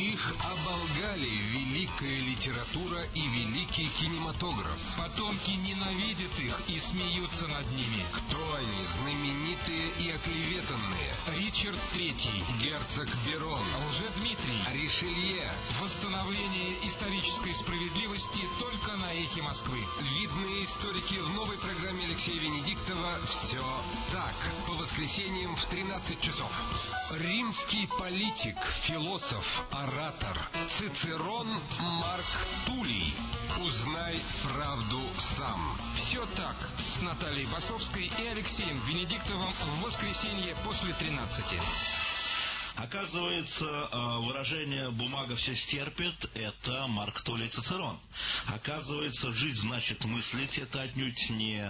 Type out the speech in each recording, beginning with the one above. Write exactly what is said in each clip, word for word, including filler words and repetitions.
Их оболгали великая литература и великий кинематограф. Потомки ненавидят их и смеются над ними. Кто они, знаменитые и оклеветанные? Ричард Третий, герцог Берон, Лжедмитрий, Ришелье. Восстановление исторической справедливости только на Эхе Москвы. Видные историки в новой программе Алексея Венедиктова «Все так». По воскресеньям в тринадцать часов. Римский политик, философ, оратор Цицерон Марк Туллий. Узнай правду сам. «Все так» с Натальей Басовской и Алексеем Венедиктовым в воскресенье после тринадцати. Оказывается, выражение «бумага все стерпит» — это Марк Туллий Цицерон. Оказывается, жить значит мыслить — это отнюдь не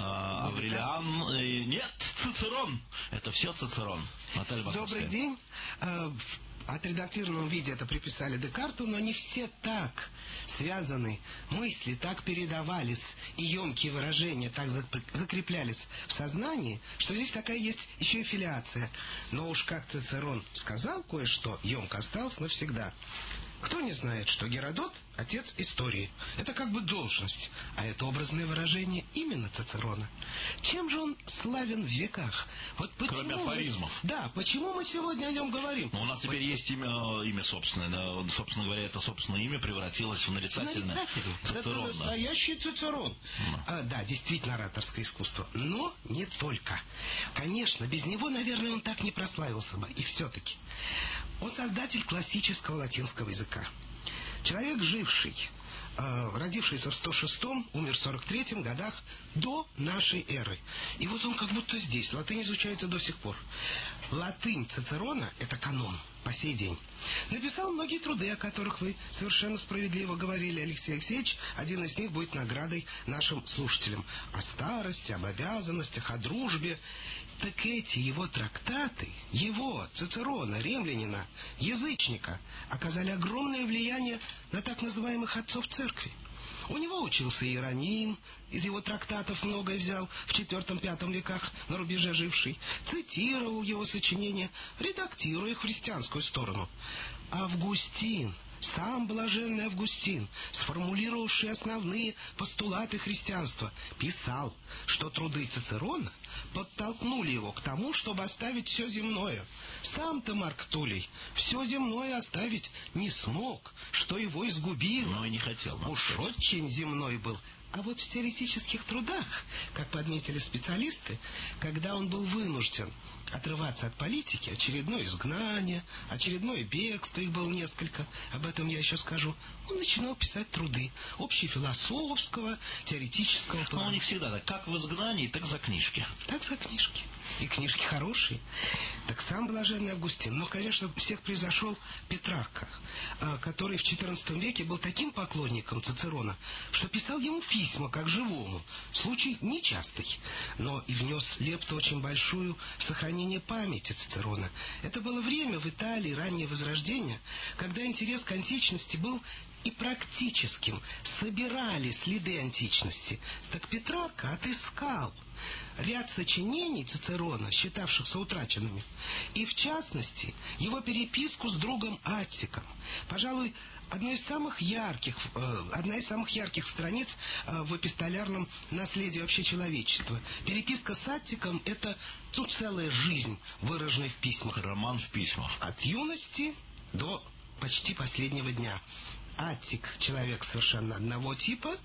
Аврелиан. Нет, Цицерон. Это все Цицерон. Наталья Басовская. Добрый день. В отредактированном виде это приписали Декарту, но не все так связаны. Мысли так передавались, и емкие выражения так закреплялись в сознании, что здесь такая есть еще и филиация. Но уж как Цицерон сказал кое-что, емко осталось навсегда. Кто не знает, что Геродот — отец истории? Это как бы должность, а это образное выражение именно Цицерона. Чем же он славен в веках? Вот кроме афоризмов. Мы... Да, почему мы сегодня о нем говорим? Но у нас теперь вот... есть имя, имя собственное. Собственно говоря, это собственное имя превратилось в нарицательное. Нарицательное. Цицерон. Это настоящий Цицерон. Да. А, да, действительно ораторское искусство. Но не только. Конечно, без него, наверное, он так не прославился бы. И все-таки. Он создатель классического латинского языка. Человек, живший, э, родившийся в сто шестом, умер в сорок третьем годах до нашей эры. И вот он как будто здесь. Латынь изучается до сих пор. Латынь Цицерона — это канон по сей день. Написал многие труды, о которых вы совершенно справедливо говорили, Алексей Алексеевич. Один из них будет наградой нашим слушателям. О старости, об обязанностях, о дружбе. Так эти его трактаты, его, Цицерона, римлянина, язычника, оказали огромное влияние на так называемых отцов церкви. У него учился Иероним, из его трактатов многое взял в четвёртом-пятом веках, на рубеже живший, цитировал его сочинения, редактируя их в христианскую сторону. Августин, сам блаженный Августин, сформулировавший основные постулаты христианства, писал, что труды Цицерона подтолкнули его к тому, чтобы оставить все земное. Сам-то Марк Туллий все земное оставить не смог, что его изгубило. Но и не хотел. Уж очень земной был. А вот в теоретических трудах, как подметили специалисты, когда он был вынужден отрываться от политики, очередное изгнание, очередное бегство, их было несколько, об этом я еще скажу, он начинал писать труды общефилософского, теоретического плана. Но у них всегда так, как в изгнании, так за книжки. Так за книжки. И книжки хорошие. Так сам блаженный Августин. Но, конечно, всех превзошел Петрарка, который в четырнадцатом веке был таким поклонником Цицерона, что писал ему письма как живому. Случай нечастый, но и внес лепту очень большую в сохранение памяти Цицерона. Это было время в Италии, раннее Возрождение, когда интерес к античности был и практическим. Собирали следы античности. Так Петрарка отыскал ряд сочинений Цицерона, считавшихся утраченными, и, в частности, его переписку с другом Аттиком. Пожалуй, одно из самых ярких, э, одна из самых ярких страниц э, в эпистолярном наследии вообще человечества. Переписка с Аттиком — это ну, целая жизнь, выраженная в письмах. Роман в письмах. От юности до почти последнего дня. Аттик — человек совершенно одного типа,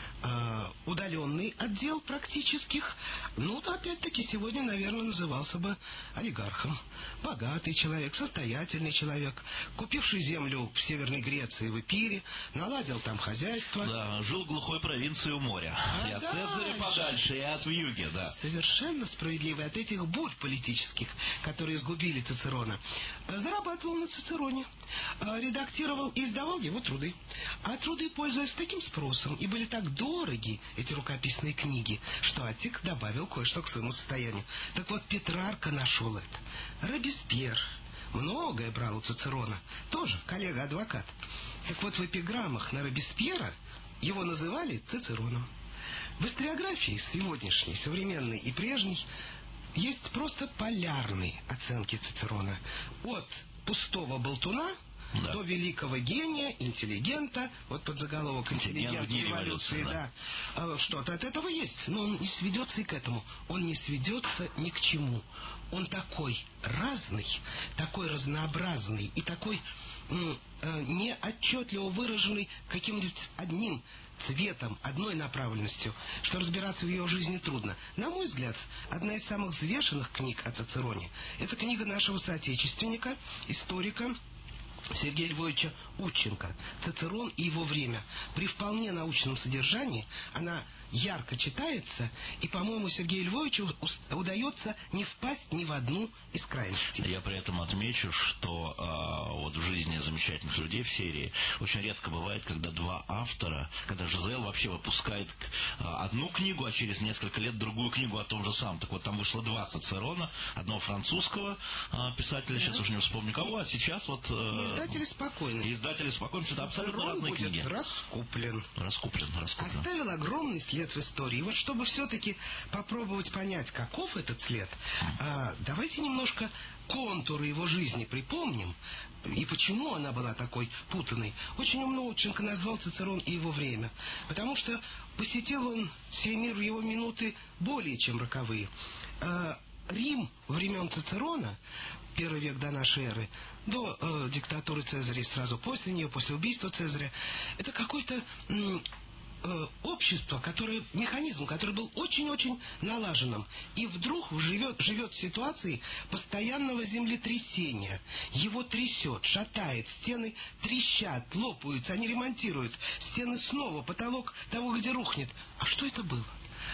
э, удаленный от дел практических. Ну, опять-таки, сегодня, наверное, назывался бы олигархом. Богатый человек, состоятельный человек, купивший землю в Северной Греции, в Эпире, наладил там хозяйство. Да, жил в глухой провинции у моря. А и от Цезаря подальше, и от вьюги, да. Совершенно справедливо. От этих бурь политических, которые сгубили Цицерона, зарабатывал на Цицероне, редактировал и издавал его труды. А труды пользовались таким спросом и были так дороги, эти рукописные книги, что Аттик добавил кое-что к своему состоянию. Так вот, Петрарка нашел это. Робеспьер многое брал у Цицерона, тоже коллега-адвокат. Так вот, в эпиграммах на Робеспьера его называли Цицероном. В историографии сегодняшней, современной и прежней, есть просто полярные оценки Цицерона. От пустого болтуна, да, до великого гения, интеллигента, вот подзаголовок «Интеллигент революции», да, да. Что-то от этого есть, но он не сведется и к этому. Он не сведется ни к чему. Он такой разный, такой разнообразный и такой неотчетливо выраженный каким-нибудь одним цветом, одной направленностью, что разбираться в его жизни трудно. На мой взгляд, одна из самых взвешенных книг о Цицероне — это книга нашего соотечественника, историка Сергея Львовича Удченко «Цицерон и его время». При вполне научном содержании она ярко читается, и, по-моему, Сергею Львовичу удается не впасть ни в одну из крайностей. Я при этом отмечу, что э, вот в жизни замечательных людей в серии очень редко бывает, когда два автора, когда Жизель вообще выпускает э, одну книгу, а через несколько лет другую книгу о том же самом. Так вот, там вышло два Цицерона, одного французского э, писателя, сейчас уже не вспомню кого, а сейчас вот... Э, издатели спокойны. Издатели спокойны, это абсолютно Цицерон разные будет книги. раскуплен. Раскуплен, раскуплен. Оставил огромный след в истории. И вот чтобы все-таки попробовать понять, каков этот след, а, давайте немножко контуры его жизни припомним, и почему она была такой путанной. Очень умно Удченко назвал Цицерон и его время, потому что посетил он сей мир в его минуты более чем роковые. А, Рим времен Цицерона, первый век до нашей эры, до э, диктатуры Цезаря и сразу после нее, после убийства Цезаря, это какой-то м, э, общество, которое, механизм, который был очень-очень налаженным, и вдруг живет, живет в ситуации постоянного землетрясения. Его трясет, шатает, стены трещат, лопаются, они ремонтируют, стены снова, потолок того, где рухнет. А что это было?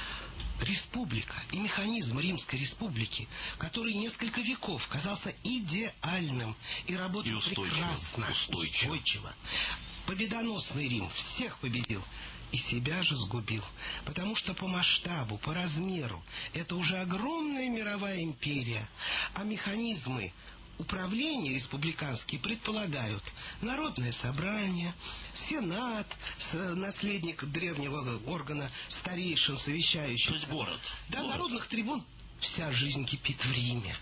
Республика и механизм Римской республики, который несколько веков казался идеальным и работал и прекрасно, устойчиво. устойчиво. Победоносный Рим всех победил и себя же сгубил, потому что по масштабу, по размеру это уже огромная мировая империя, а механизмы управления республиканские предполагают народное собрание, сенат, наследник древнего органа старейшин, совещающихся. То есть город. Да, город. народных трибун. Вся жизнь кипит в Риме.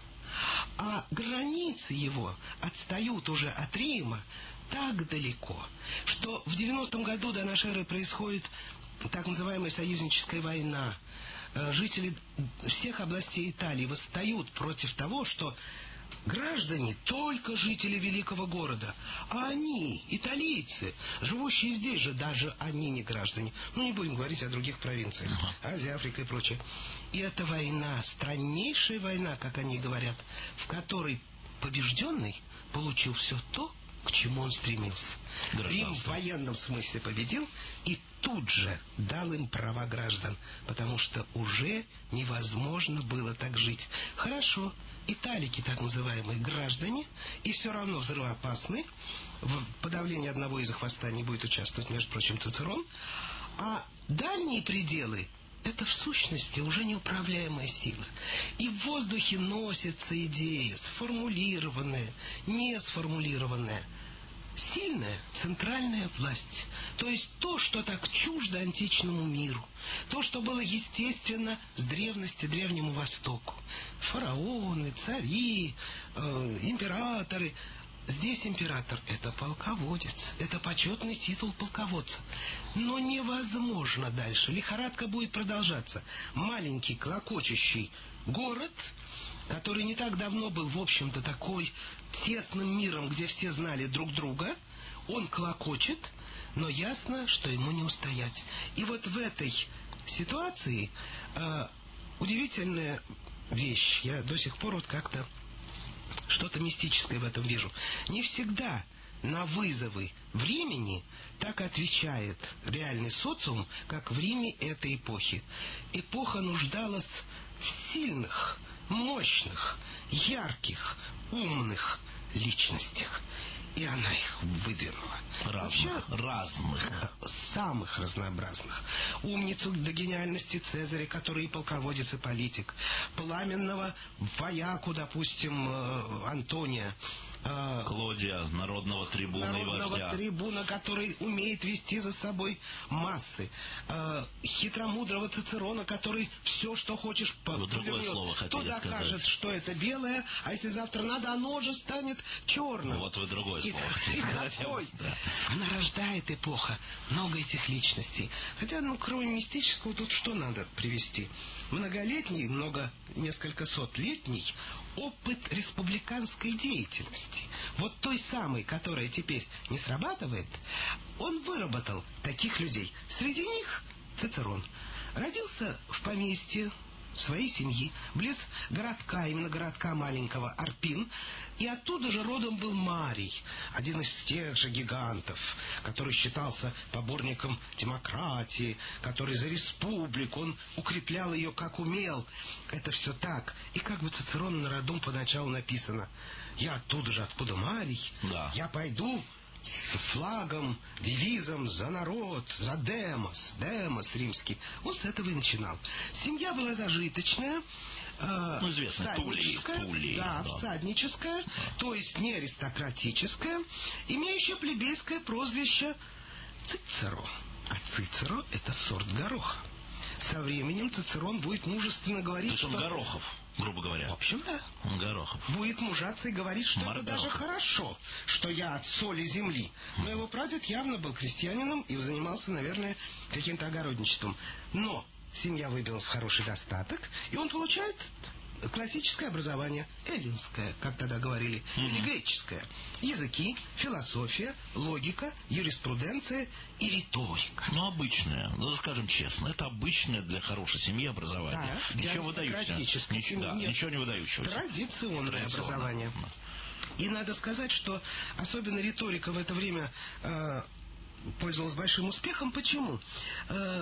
А границы его отстают уже от Рима так далеко, что в девяностом году до нашей эры происходит так называемая союзническая война. Жители всех областей Италии восстают против того, что граждане только жители великого города, а они, италийцы, живущие здесь же, даже они не граждане. Ну, не будем говорить о других провинциях, uh-huh. Азия, Африка и прочее. И эта война, страннейшая война, как они говорят, в которой побежденный получил все то, к чему он стремился. Рим в военном смысле победил и тут же дал им права граждан, потому что уже невозможно было так жить. Хорошо, италики, так называемые граждане, и все равно взрывоопасны. В подавлении одного из их восстаний будет участвовать, между прочим, Цицерон. А дальние пределы — это в сущности уже неуправляемая сила. И в воздухе носятся идеи, сформулированные, не сформулированные. Сильная центральная власть, то есть то, что так чуждо античному миру, то, что было естественно с древности Древнему Востоку. Фараоны, цари, э, императоры. Здесь император — это полководец, это почетный титул полководца. Но невозможно дальше, лихорадка будет продолжаться. Маленький клокочущий город, который не так давно был, в общем-то, такой тесным миром, где все знали друг друга, он клокочет, но ясно, что ему не устоять. И вот в этой ситуации э, удивительная вещь. Я до сих пор вот как-то что-то мистическое в этом вижу. Не всегда на вызовы времени так отвечает реальный социум, как в Риме этой эпохи. Эпоха нуждалась в сильных, мощных, ярких, умных личностях. И она их выдвинула. Разных, Вообще, разных. Самых разнообразных. Умницу до гениальности Цезаря, который и полководец, и политик. Пламенного вояку, допустим, Антония. э, Клодия, народного трибуна народного и вождя. трибуна, который умеет вести за собой массы. Э, хитромудрого Цицерона, который все, что хочешь, вот повернет. То докажет, что это белое, а если завтра надо, оно же станет черным. Вот вы другое слово хотите сказать. Да. Она рождает эпоха много этих личностей. Хотя, ну, кроме мистического, тут что надо привести? Многолетний, много, несколько сотлетний опыт республиканской деятельности. Вот той самой, которая теперь не срабатывает, он выработал таких людей. Среди них Цицерон. Родился в поместье своей семьи, близ городка, именно городка маленького Арпин, и оттуда же родом был Марий, один из тех же гигантов, который считался поборником демократии, который за республику, он укреплял ее как умел. Это все так. И как бы Цицерон на родом поначалу написано: я оттуда же, откуда Марий, да. я пойду с флагом, девизом за народ, за демос, демос римский. Он с этого и начинал. Семья была зажиточная, э, ну, известно, всадническая, Тулей, да, да. всадническая, да. То есть не аристократическая, имеющая плебейское прозвище Цицеро. А Цицеро — это сорт гороха. Со временем Цицерон будет мужественно говорить, что... что... он Горохов, грубо говоря. В общем, да. Он Горохов. Будет мужаться и говорить, что Марк это даже Горохов. хорошо, что я от соли земли. Но его прадед явно был крестьянином и занимался, наверное, каким-то огородничеством. Но семья выбилась в хороший достаток, и он получает классическое образование, эллинское, как тогда говорили, mm-hmm. или греческое. Языки, философия, логика, юриспруденция и риторика. Ну, обычное, ну, скажем честно, это обычное для хорошей семьи образование. Да, ничего выдающего. Ничего, да, ничего не выдающегося. Традиционное, Традиционное образование. Да. И надо сказать, что особенно риторика в это время э, пользовалась большим успехом. Почему? Э,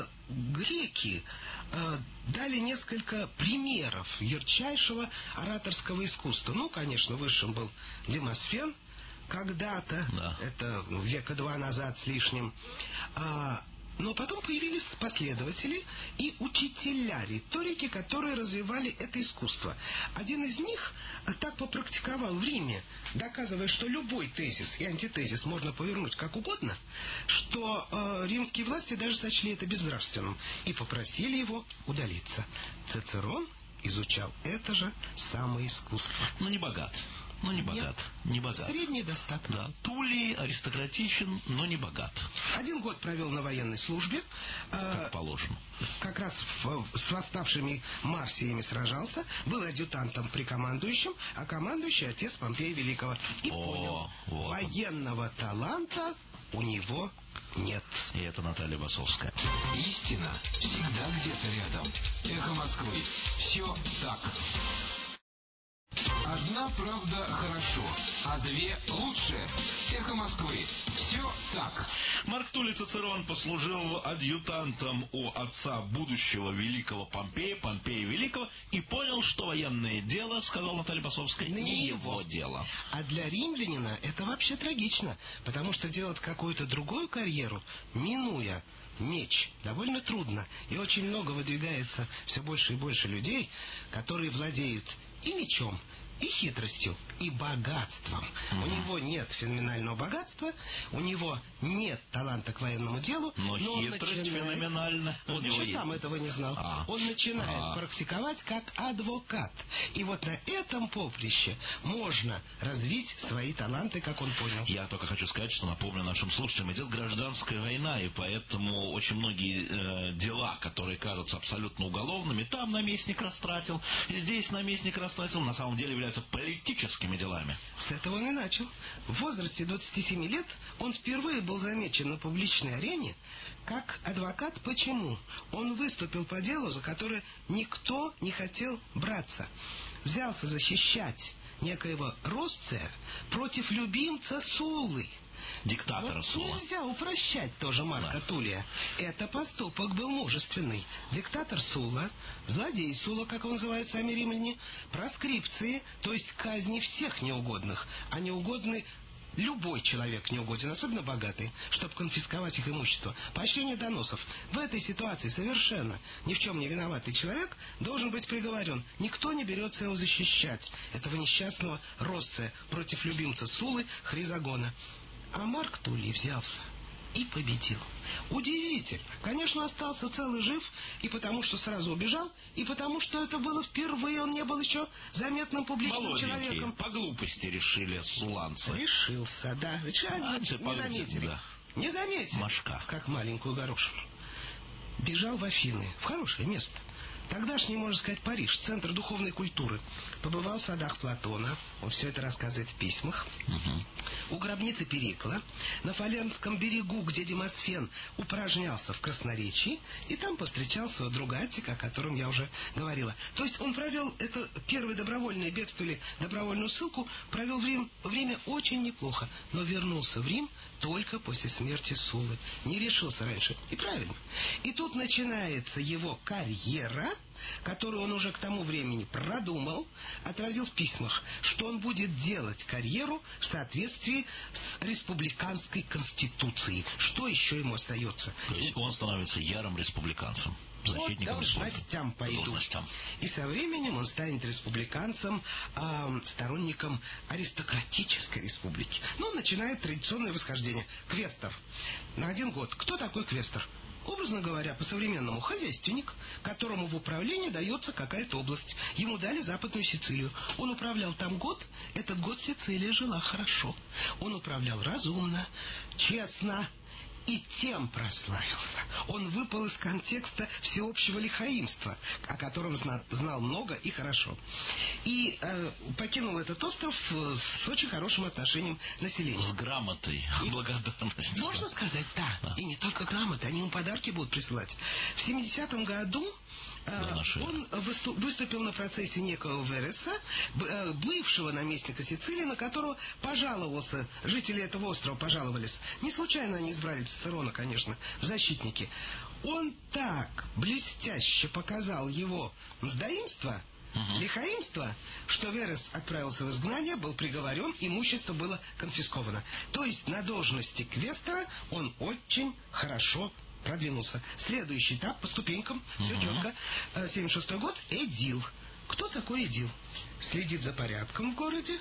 греки э, дали несколько примеров ярчайшего ораторского искусства. Ну, конечно, высшим был Демосфен, когда-то, да. это ну, века два назад с лишним. А, но потом появились последователи и учителя риторики, которые развивали это искусство. Один из них так попрактиковал в Риме, доказывая, что любой тезис и антитезис можно повернуть как угодно, что э, римские власти даже сочли это безнравственным и попросили его удалиться. Цицерон изучал это же самое искусство. Но не богат. Ну, не богат. Нет, не богат. Средний достаток. Да. Тулей аристократичен, но не богат. Один год провел на военной службе. Как э, положено. Как раз в, с восставшими марсиями сражался. Был адъютантом при командующем, а командующий отец Помпея Великого. И О, понял, вот военного таланта у него нет. И это Наталья Басовская. Истина всегда где-то рядом. Эхо Москвы. Все так. Одна правда хорошо, а две лучше. Эхо Москвы. Все так. Марк Тулей Цицерон послужил адъютантом у отца будущего великого Помпея, Помпея Великого, и понял, что военное дело, сказал Наталья Басовская, не, не его дело. А для римлянина это вообще трагично, потому что делать какую-то другую карьеру, минуя меч, довольно трудно. И очень много выдвигается все больше и больше людей, которые владеют и мечом, и хитростью, и богатством. Mm-hmm. У него нет феноменального богатства, у него нет таланта к военному делу, но, но хитрость начинает... феноменальна. Он еще есть. Сам этого не знал. А. Он начинает а. практиковать как адвокат. И вот на этом поприще можно развить свои таланты, как он понял. Я только хочу сказать, что напомню нашим слушателям, идет гражданская война, и поэтому очень многие э, дела, которые кажутся абсолютно уголовными, там наместник растратил, здесь наместник растратил, на самом деле являются политическими делами. С этого он и начал. В возрасте двадцати семи лет он впервые был замечен на публичной арене как адвокат. Почему? Он выступил по делу, за которое никто не хотел браться. Взялся защищать некоего Росция против любимца Суллы. Диктатора вот Сула. Нельзя упрощать тоже Марка да. Тулия. Это поступок был мужественный. Диктатор Сула, злодей Сула, как его называют сами римляне, проскрипции, то есть казни всех неугодных, а неугодный любой человек не угоден, особенно богатый, чтобы конфисковать их имущество. Поощрение доносов. В этой ситуации совершенно ни в чем не виноватый человек должен быть приговорен. Никто не берется его защищать, этого несчастного Росция, против любимца Сулы Хризагона. А Марк Туллий взялся и победил. Удивительно. Конечно, остался цел и жив, и потому что сразу убежал, и потому что это было впервые, он не был еще заметным публичным человеком. По глупости решили суланцы. Решился, да. Решили, а, не заметили. Да. Не заметили. Машка. Как маленькую горошину. Бежал в Афины, в хорошее место. Тогдашний, можно сказать, Париж, центр духовной культуры. Побывал в садах Платона, он все это рассказывает в письмах. Угу. У гробницы Перикла, на Фалернском берегу, где Демосфен упражнялся в красноречии, и там повстречал своего друга Аттика, о котором я уже говорила. То есть он провел это первое добровольное бегство или добровольную ссылку, провел время, время очень неплохо, но вернулся в Рим только после смерти Суллы. Не решился раньше. И правильно. И тут начинается его карьера, которую он уже к тому времени продумал, отразил в письмах, что он будет делать карьеру в соответствии с республиканской конституцией. Что еще ему остается? То есть он становится ярым республиканцем. Вот должностям пойду. И со временем он станет республиканцем, э, сторонником аристократической республики. Ну, начинает традиционное восхождение. Квестор. На один год. Кто такой квестор? Образно говоря, по-современному хозяйственник, которому в управление дается какая-то область. Ему дали Западную Сицилию. Он управлял там год. Этот год Сицилия жила хорошо. Он управлял разумно, честно. И тем прославился. Он выпал из контекста всеобщего лихаимства, о котором зна- знал много и хорошо. И э, покинул этот остров с очень хорошим отношением населения. С грамотой, и благодарностью. Можно сказать, да. да. И не только грамоты, они ему подарки будут присылать. В семидесятом году э, он выступ, выступил на процессе некого Вереса, э, бывшего наместника Сицилии, на которого пожаловался, жители этого острова пожаловались. Не случайно они избрали Цицерона, конечно, в защитники. Он так блестяще показал его мздоимство, uh-huh. лихаимство, что Верес отправился в изгнание, был приговорен, имущество было конфисковано. То есть на должности квестора он очень хорошо продвинулся. Следующий этап по ступенькам, uh-huh. все четко. семьдесят шестой год, эдил. Кто такой эдил? Следит за порядком в городе,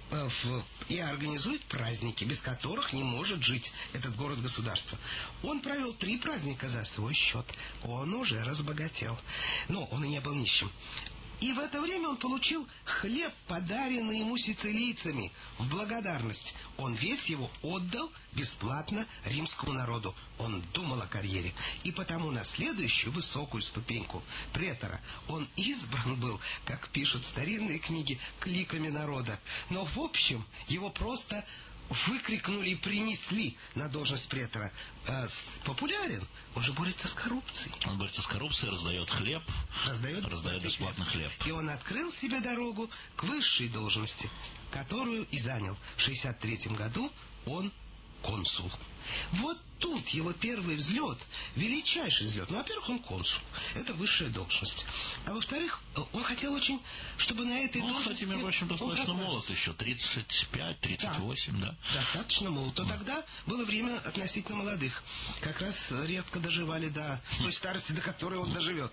и организует праздники, без которых не может жить этот город-государство. Он провел три праздника за свой счет. Он уже разбогател. Но он и не был нищим. И в это время он получил хлеб, подаренный ему сицилийцами, в благодарность. Он весь его отдал бесплатно римскому народу. Он думал о карьере. И потому на следующую высокую ступеньку претора он избран был, как пишут старинные книги, кликами народа. Но в общем его просто выкрикнули и принесли на должность претора. А, популярен. Он же борется с коррупцией. Он борется с коррупцией, раздает хлеб, раздает, раздает бесплатный хлеб. И он открыл себе дорогу к высшей должности, которую и занял. В шестьдесят третьем году он консул. Вот тут его первый взлет, величайший взлет. Ну, во-первых, он консул. Это высшая должность. А во-вторых, он хотел очень, чтобы на этой ну, должности... кстати, в общем, достаточно молод еще. тридцать пять тридцать восемь, да. да. Достаточно молод. То тогда было время относительно молодых. Как раз редко доживали до той старости, до которой он доживет.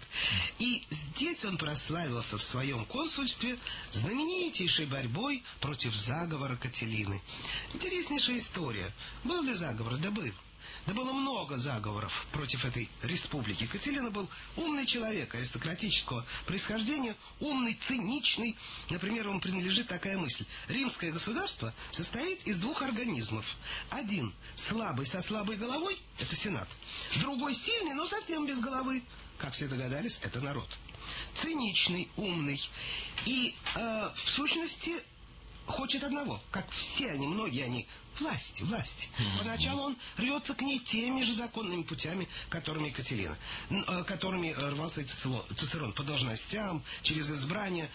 И здесь он прославился в своем консульстве знаменитейшей борьбой против заговора Кателины. Интереснейшая история. Был ли заговор? Да был. Да было много заговоров против этой республики. Кателина был умный человек, аристократического происхождения, умный, циничный. Например, ему принадлежит такая мысль. Римское государство состоит из двух организмов. Один слабый со слабой головой – это Сенат. Другой сильный, но совсем без головы. Как все догадались, это народ. Циничный, умный. И э, в сущности... хочет одного, как все они, многие они, власти, власти. Поначалу он рвется к ней теми же законными путями, которыми Кателина, которыми рвался и Цицерон, по должностям, через избрание.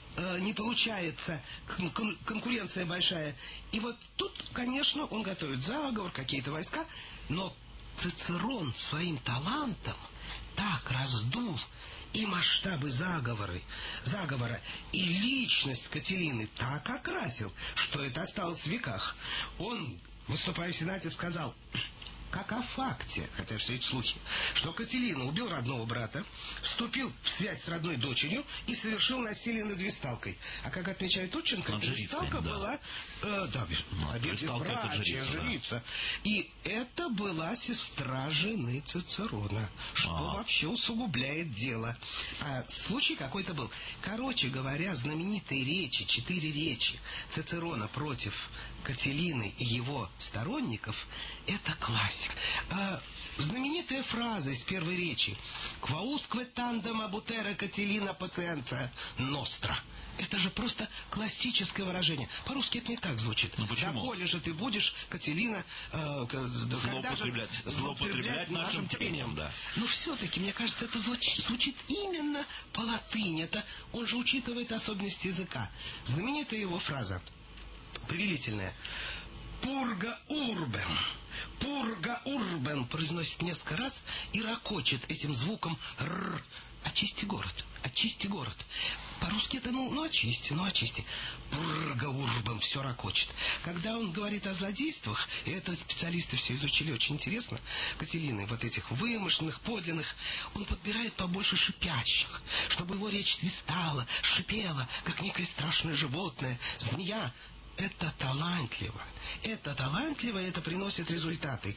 Не получается, конкуренция большая. И вот тут, конечно, он готовит заговор, какие-то войска, но Цицерон своим талантом так раздул и масштабы заговоры, заговора, и личность Кателины так окрасил, что это осталось в веках. Он, выступая в Сенате, сказал, как о факте, хотя все эти слухи, что Кателина убил родного брата, вступил в связь с родной дочерью и совершил насилие над Весталкой. А как отмечает Турченко, Весталка да. была э, да, ну, обет братья, жрица. Да. И это была сестра жены Цицерона, что а. вообще усугубляет дело. А случай какой-то был. Короче говоря, знаменитые речи, четыре речи Цицерона против Кателины и его сторонников, это классика. А, знаменитая фраза из первой речи «Quausque tandem abutera Catilina patientia nostra». Это же просто классическое выражение. По-русски это не так звучит. Ну почему? «Доколе же ты будешь, Кателина, э, злоупотреблять, же, злоупотреблять нашим терпением». Да. Но все-таки, мне кажется, это звучит, звучит именно по латыни. Это, он же учитывает особенности языка. Знаменитая его фраза, повелительная. «Пурга урбем». «Пурга урбем» произносит несколько раз и ракочет этим звуком «р». «Очисти город, очисти город». По-русски это, ну, ну, очисти, ну, очисти. «Пурга урбем» все ракочет. Когда он говорит о злодействах, и это специалисты все изучили очень интересно, Кателины, вот этих вымышленных, подлинных, он подбирает побольше шипящих, чтобы его речь свистала, шипела, как некое страшное животное, змея. Это талантливо. Это талантливо, и это приносит результаты.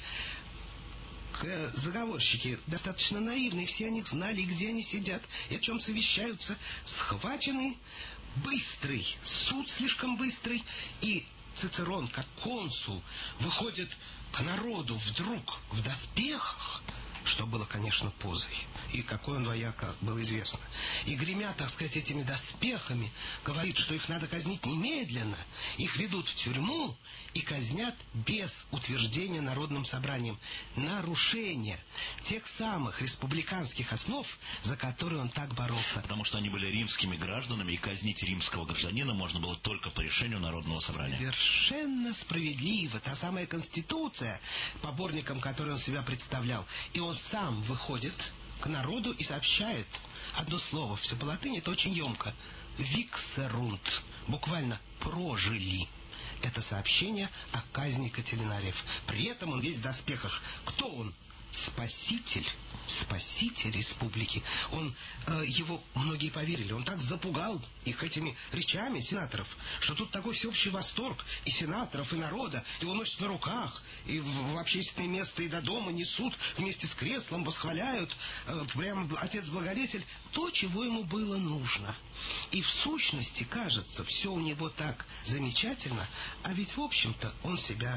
Заговорщики достаточно наивные, все они знали, где они сидят и о чем совещаются. Схвачены, быстрый, суд слишком быстрый, и Цицерон, как консул, выходит к народу вдруг в доспехах, что было, конечно, позой. И какой он вояка, было известно. И гремя, так сказать, этими доспехами, говорит, что их надо казнить немедленно. Их ведут в тюрьму и казнят без утверждения народным собранием. Нарушение тех самых республиканских основ, за которые он так боролся. Потому что они были римскими гражданами, и казнить римского гражданина можно было только по решению народного собрания. Совершенно справедливо. Та самая конституция, поборником которой он себя представлял. И он сам выходит к народу и сообщает одно слово. Все по латыни, это очень емко. «Виксерунд». Буквально «прожили». Это сообщение о казни кателинариев. При этом он весь в доспехах. Кто он? Спаситель. Спаситель республики. Он, э, его многие поверили. Он так запугал их этими речами сенаторов, что тут такой всеобщий восторг и сенаторов, и народа. Его носят на руках, и в, в общественное место, и до дома несут вместе с креслом, восхваляют. Э, прямо отец-благодетель. То, чего ему было нужно. И в сущности, кажется, все у него так замечательно, а ведь, в общем-то, он себя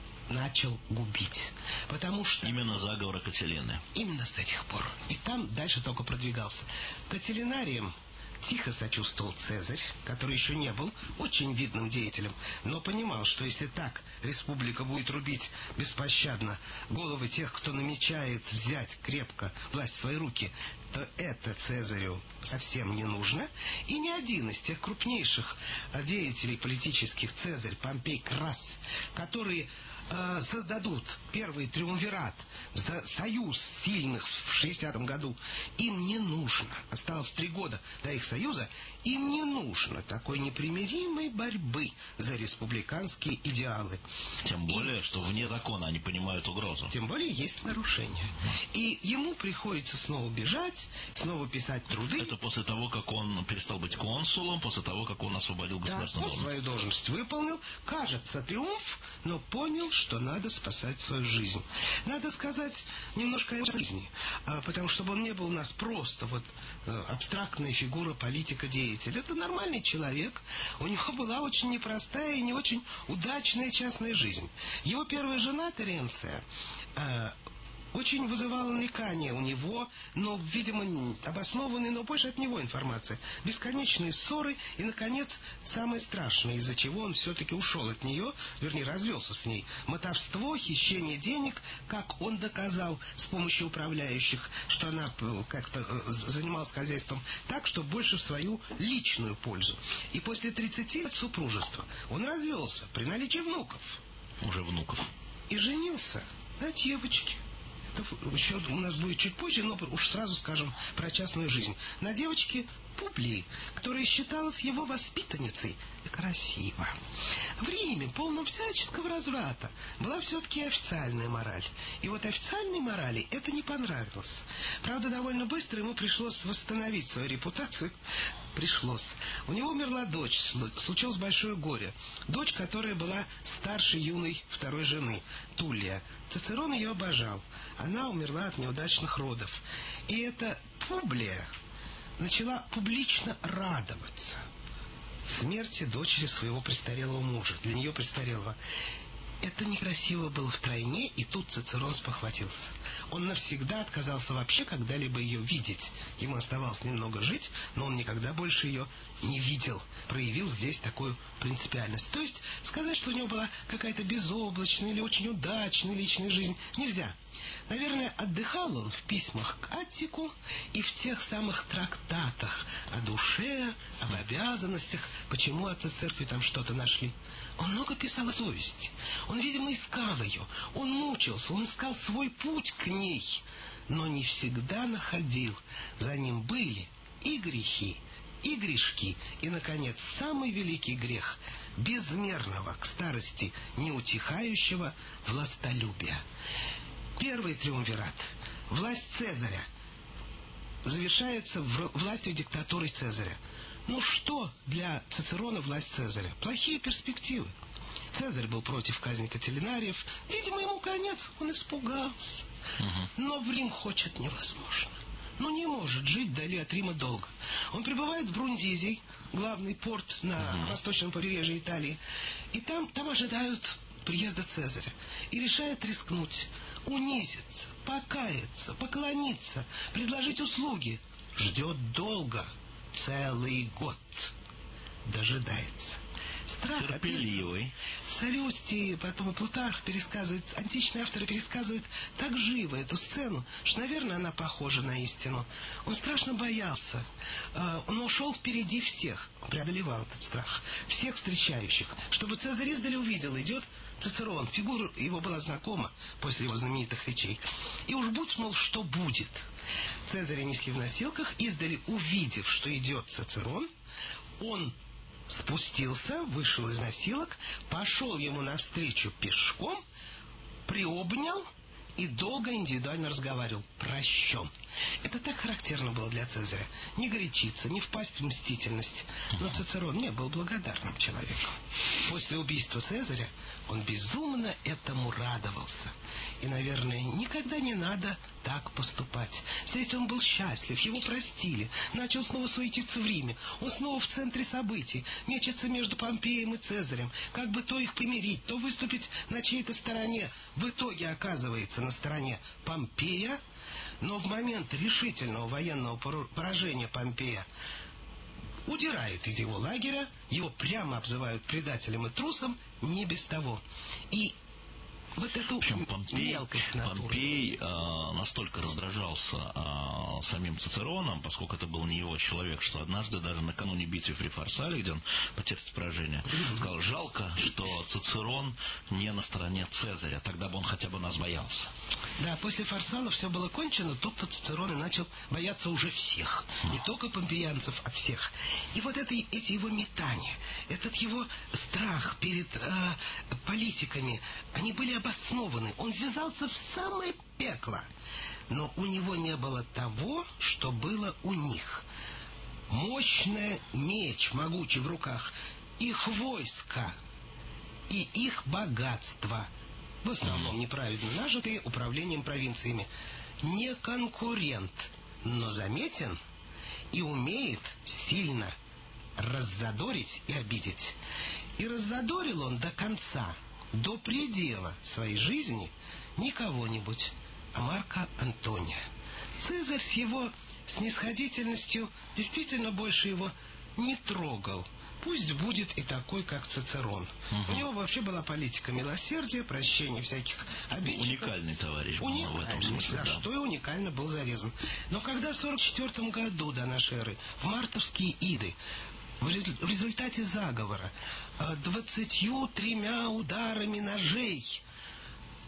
начал губить. Потому что... Именно заговора Кателины. Именно с этих пор. И там дальше только продвигался. Кателинарием тихо сочувствовал Цезарь, который еще не был очень видным деятелем, но понимал, что если так республика будет рубить беспощадно головы тех, кто намечает взять крепко власть в свои руки, то это Цезарю совсем не нужно. И ни один из тех крупнейших деятелей политических, Цезарь, Помпей, Крас, которые э, создадут первый триумвират, за союз сильных в шестидесятом году, им не нужно. Осталось три года до их союза. Им не нужно такой непримиримой борьбы за республиканские идеалы. Тем более, и, что вне закона они понимают угрозу. Тем более есть нарушения. И ему приходится снова бежать, снова писать труды. Это после того, как он перестал быть консулом, после того, как он освободил государственную должность. Да, он свою должность выполнил. Кажется, триумф, но понял, что надо спасать свою жизнь. Надо сказать немножко о жизни, потому что он не был у нас просто вот абстрактная фигура политика-деятеля. Это нормальный человек. У него была очень непростая и не очень удачная частная жизнь. Его первая жена Теренция очень вызывало нарекания у него, но, видимо, обоснованные, но больше от него информация. Бесконечные ссоры и, наконец, самое страшное, из-за чего он все-таки ушел от нее, вернее, развелся с ней. Мотовство, хищение денег, как он доказал с помощью управляющих, что она как-то занималась хозяйством так, что больше в свою личную пользу. И после тридцати лет супружества он развелся при наличии внуков. Уже внуков. И женился на девочке. Это еще у нас будет чуть позже, но уж сразу скажем про частную жизнь. На девочке Публии, которая считалась его воспитанницей, и красиво. В Риме, полном всяческого разврата, была все-таки официальная мораль. И вот официальной морали это не понравилось. Правда, довольно быстро ему пришлось восстановить свою репутацию. Пришлось. У него умерла дочь, случилось большое горе. Дочь, которая была старше юной второй жены, Туллия. Цицерон ее обожал. Она умерла от неудачных родов. И эта Публия начала публично радоваться смерти дочери своего престарелого мужа, для нее престарелого. Это некрасиво было втройне, и тут Цицерон спохватился. Он навсегда отказался вообще когда-либо ее видеть. Ему оставалось немного жить, но он никогда больше ее не видел. Проявил здесь такую принципиальность. То есть сказать, что у него была какая-то безоблачная или очень удачная личная жизнь, нельзя. Наверное, отдыхал он в письмах к Аттику и в тех самых трактатах о душе, об обязанностях, почему отцы церкви там что-то нашли. Он много писал о совести. Он, видимо, искал ее. Он мучился, он искал свой путь к ней, но не всегда находил. За ним были и грехи, и грешки, и, наконец, самый великий грех — безмерного к старости неутихающего властолюбия. Первый триумвират, власть Цезаря, завершается властью диктатуры Цезаря. Ну что для Цицерона власть Цезаря? Плохие перспективы. Цезарь был против казни Катилинариев. Видимо, ему конец, он испугался. Угу. Но в Рим хочет невозможно. Ну, не может жить вдали от Рима долго. Он прибывает в Брундизий, главный порт на угу. восточном побережье Италии. И там, там ожидают приезда Цезаря. И решает рискнуть, унизиться, покаяться, поклониться, предложить услуги. Ждет долго. Целый год дожидается. Страх терпеливый. Солюстий, потом и Плутарх пересказывает, античные авторы пересказывают так живо эту сцену, что, наверное, она похожа на истину. Он страшно боялся. Он ушел впереди всех, преодолевал этот страх, всех встречающих, чтобы Цезарь издали увидел, идет Цицерон, фигура его была знакома после его знаменитых речей. И уж будь, мол, что будет. Цезаря несли в носилках, издали увидев, что идет Цицерон, он спустился, вышел из носилок, пошел ему навстречу пешком, приобнял и долго индивидуально разговаривал. Прощен. Это так характерно было для Цезаря. Не горячиться, не впасть в мстительность. Но Цицерон не был благодарным человеком. После убийства Цезаря он безумно этому радовался. И, наверное, никогда не надо так поступать. Здесь он был счастлив, его простили, начал снова суетиться в Риме. Он снова в центре событий, мечется между Помпеем и Цезарем, как бы то их помирить, то выступить на чьей-то стороне. В итоге оказывается на стороне Помпея, но в момент решительного военного поражения Помпея удирает из его лагеря, его прямо обзывают предателем и трусом, не без того. И вот эту общем, Помпей, мелкость натуры. Помпей э, настолько раздражался э, самим Цицероном, поскольку это был не его человек, что однажды даже накануне битвы при Фарсале, где он потерпит поражение, mm-hmm. сказал: жалко, что Цицерон не на стороне Цезаря, тогда бы он хотя бы нас боялся. Да, после Фарсала все было кончено, тут-то Цицерон и начал бояться уже всех, mm. не только помпеянцев, а всех. И вот это, эти его метания, этот его страх перед э, политиками, они были обоснованы. Он ввязался в самое пекло. Но у него не было того, что было у них. Мощный меч, могучий в руках, их войска и их богатство, в основном неправедно нажитые управлением провинциями. Не конкурент, но заметен и умеет сильно раззадорить и обидеть. И раззадорил он до конца, до предела своей жизни не кого-нибудь, а Марка Антония. Цезарь с его снисходительностью действительно больше его не трогал. Пусть будет и такой, как Цицерон. Угу. У него вообще была политика милосердия, прощения всяких обидчиков. Уникальный товарищ был в этом смысле. За да. что и уникально был зарезан. Но когда в сорок четвёртом году до нашей эры, в мартовские иды, в результате заговора двадцатью тремя ударами ножей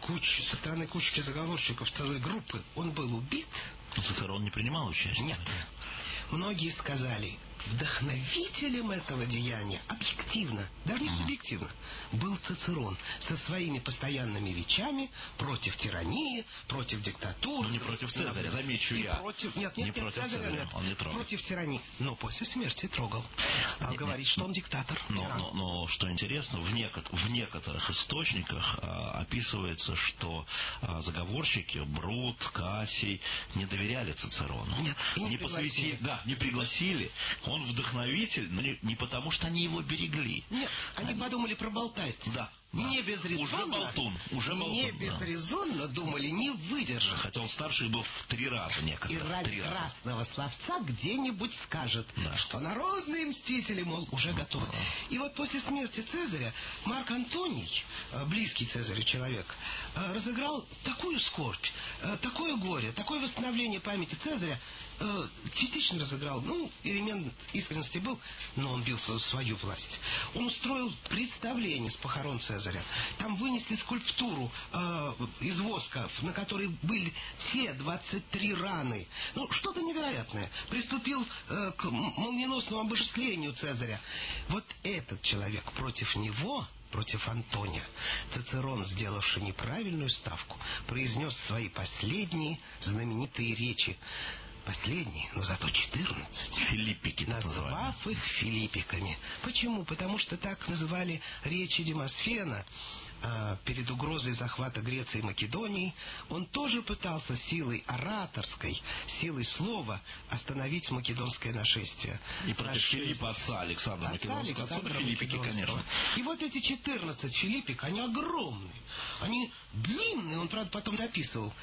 кучи, со стороны кучки заговорщиков целой группы, он был убит. Но Цицерон не принимал участия. Нет. Многие сказали, вдохновителем этого деяния, объективно, даже не субъективно, был Цицерон со своими постоянными речами против тирании, против диктатуры. Но не против Цезаря, замечу и я. Против, нет, нет, не нет, против Цезаря, Цезаря, нет, он не трогал. Против тирании. Но после смерти трогал. Стал нет, говорить, нет, что он диктатор. Но, но, но что интересно, в, некот, в некоторых источниках а, описывается, что а, заговорщики Брут, Кассий не доверяли Цицерону. Нет, и не не пригласили. посвятили, да, не пригласили. Он вдохновитель, но не, не потому, что они его берегли. Нет, они, они... подумали, проболтается. Да. Не безрезонно, уже болтун, уже болтун, не безрезонно, да. думали, не выдержит. Хотя он старше был в три раза некоторые. И ради красного словца где-нибудь скажет, да. что народные мстители, мол, уже готовы. Да. И вот после смерти Цезаря Марк Антоний, близкий Цезарю человек, разыграл такую скорбь, такое горе, такое восстановление памяти Цезаря, частично разыграл, ну, элемент искренности был, но он бился за свою власть. Он устроил представление с похорон Цезаря. Там вынесли скульптуру э, из воска, на которой были все двадцать три раны. Ну, что-то невероятное. Приступил э, к молниеносному обожествлению Цезаря. Вот этот человек против него... Против Антония Цицерон, сделавший неправильную ставку, произнес свои последние знаменитые речи. Последние, но зато четырнадцать. Филиппики, назвав их филиппиками. Почему? Потому что так называли речи Демосфена э, перед угрозой захвата Греции и Македонии. Он тоже пытался силой ораторской, силой слова остановить македонское нашествие. И против Нашествие. Филиппа, отца Александра отца Македонского. Александра Отсюда Филиппики, конечно. И вот эти четырнадцать филиппик, они огромные. Они длинные. Он, правда, потом дописывал.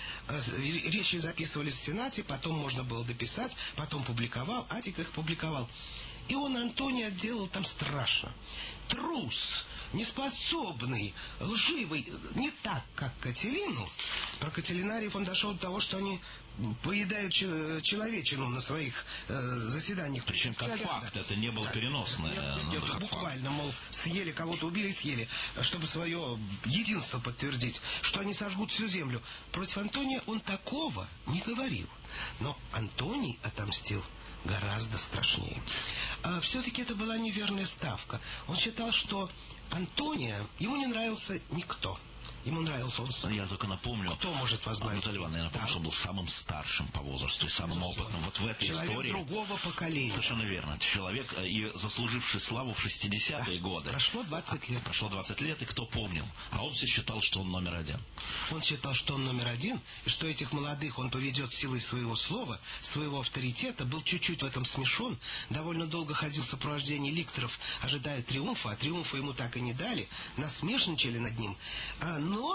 Речи записывались в Сенате, потом можно было дописать, потом публиковал, Атик их публиковал. И он Антония отделал там страшно. Трус, неспособный, лживый, не так, как Кателину. Про Кателинариев он дошел до того, что они поедают человечину на своих э, заседаниях. Причем как Человек, факт, да. это не было переносное. Нет, нет, нет, буквально, факт. мол, съели кого-то, убили, съели, чтобы свое единство подтвердить, что они сожгут всю землю. Против Антония он такого не говорил. Но Антоний отомстил гораздо страшнее. А все-таки это была неверная ставка. Он считал, что Антония, ему не нравился никто. Ему нравился он сам. Я только напомню, кто может возглавить? Анатолий Иванович, я напомню, да. что он был самым старшим по возрасту и самым Безусловно. опытным. Вот в этой Человек истории... другого поколения. Совершенно верно. Человек, и заслуживший славу в шестидесятые да. годы. Прошло двадцать лет. Прошло двадцать лет, и кто помнил? А он все считал, что он номер один. Он считал, что он номер один, и что этих молодых он поведет силой своего слова, своего авторитета. Был чуть-чуть в этом смешон. Довольно долго ходил в сопровождении ликторов, ожидая триумфа, а триумфа ему так и не дали. Насмешничали над ним. А, но...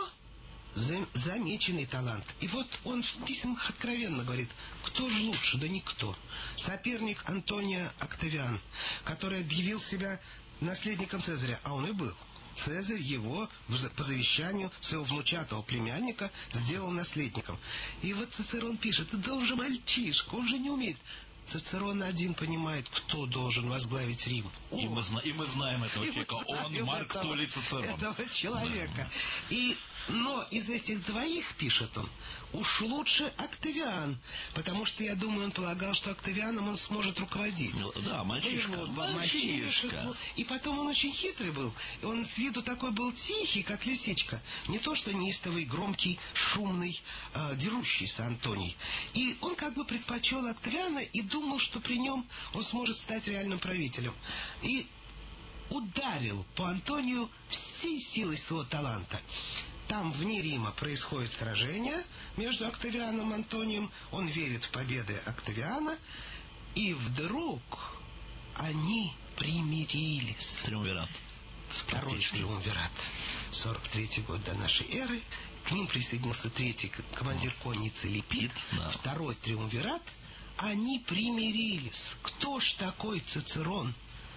замеченный талант. И вот он в письмах откровенно говорит, кто же лучше? Да никто. Соперник Антония Октавиан, который объявил себя наследником Цезаря, а он и был. Цезарь его по завещанию своего внучатого племянника сделал наследником. И вот Цицерон пишет, да он же мальчишка, он же не умеет. Цицерон один понимает, кто должен возглавить Рим. И мы, и мы знаем этого человека. Он Марк Туллий Цицерон. Этого человека. Да. И, но из этих двоих, пишет он, уж лучше Октавиан. Потому что, я думаю, он полагал, что Октавианом он сможет руководить. Ну, да, мальчишка. Его, мальчишка. мальчишка. И потом он очень хитрый был. И он с виду такой был тихий, как лисичка. Не то, что неистовый, громкий, шумный, э, дерущийся Антоний. И он как бы предпочел Октавиана и думал, что при нем он сможет стать реальным правителем. И ударил по Антонию всей силой своего таланта. Там, вне Рима, происходит сражение между Октавианом и Антонием. Он верит в победы Октавиана. И вдруг они примирились. Триумвират. Второй триумвират. сорок третий год до нашей эры. К ним присоединился третий командир конницы Липид. Да. Второй триумвират. Они примирились. Кто ж такой Цицерон?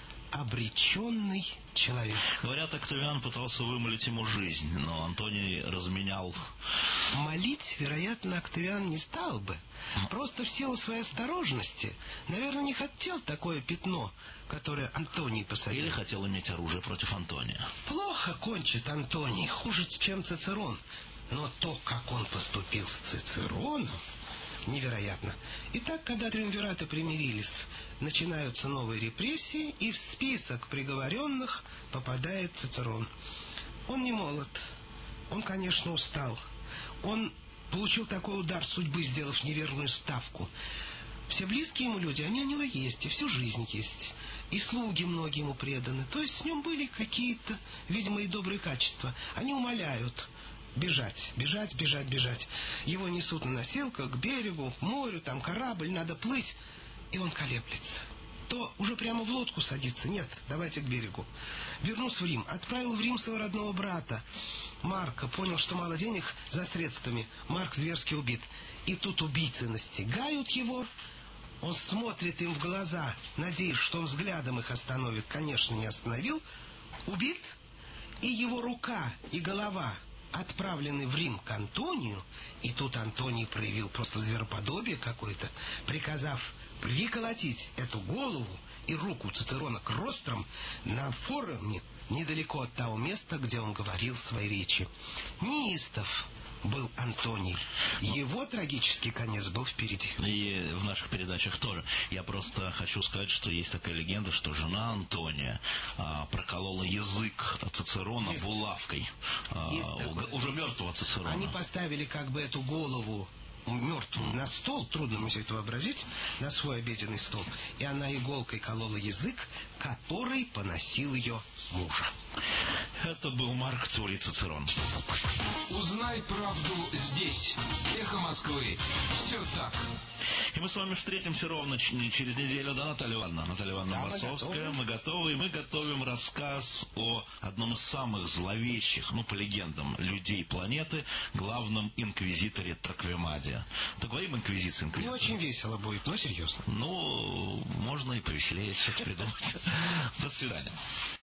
Обреченный человек. Говорят, Октавиан пытался вымолить ему жизнь, но Антоний разменял. Молить, вероятно, Октавиан не стал бы. Просто в силу своей осторожности. Наверное, не хотел такое пятно, которое Антоний посадил. Или хотел иметь оружие против Антония. Плохо кончит Антоний, хуже, чем Цицерон. Но то, как он поступил с Цицероном, невероятно. Итак, когда триумвираты примирились, начинаются новые репрессии, и в список приговоренных попадает Цицерон. Он не молод, он, конечно, устал. Он получил такой удар судьбы, сделав неверную ставку. Все близкие ему люди, они у него есть, и всю жизнь есть. И слуги многие ему преданы. То есть в нем были какие-то, видимо, и добрые качества. Они умоляют бежать, бежать, бежать, бежать. Его несут на носилках к берегу, к морю, там корабль, надо плыть. И он колеблется. То уже прямо в лодку садится. Нет, давайте к берегу. Вернулся в Рим. Отправил в Рим своего родного брата Марка. Понял, что мало денег за средствами. Марк зверски убит. И тут убийцы настигают его. Он смотрит им в глаза, надеясь, что он взглядом их остановит. Конечно, не остановил. Убит. И его рука и голова отправлены в Рим к Антонию. И тут Антоний проявил просто звероподобие какое-то, приказав приколотить эту голову и руку Цицерона к рострам на форуме недалеко от того места, где он говорил свои речи. Неистов был Антоний. Его трагический конец был впереди. И в наших передачах тоже. Я просто хочу сказать, что есть такая легенда, что жена Антония а, проколола язык Цицерона есть. булавкой. А, уже мертвого Цицерона. Они поставили как бы эту голову мертвую на стол, трудно мне себе это вообразить, на свой обеденный стол. И она иголкой колола язык, который поносил ее мужа. Это был Марк Туллий Цицерон. Узнай правду здесь. Эхо Москвы. Все так. И мы с вами встретимся ровно через неделю, да, Наталья Ивановна? Наталья Ивановна да, Басовская. Мы готовы. И мы готовим рассказ о одном из самых зловещих, ну, по легендам, людей планеты, главном инквизиторе Торквемаде. Договорим инквизиции, инквизиции? Не очень весело будет, но серьезно. Ну, можно и повеселее сейчас придумать. До свидания.